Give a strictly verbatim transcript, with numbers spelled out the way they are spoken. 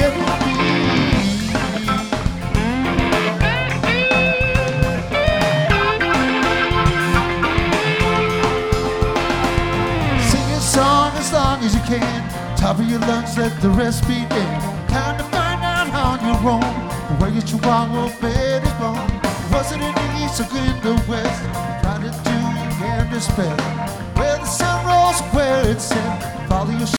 with me. Sing a song as long as you can, top of your lungs, let the rest begin. Time to find out on your own where your chihuahua bed is born. Was it in the east or in the west? Try to do your hand to spell where the sun rose, where it set. Follow your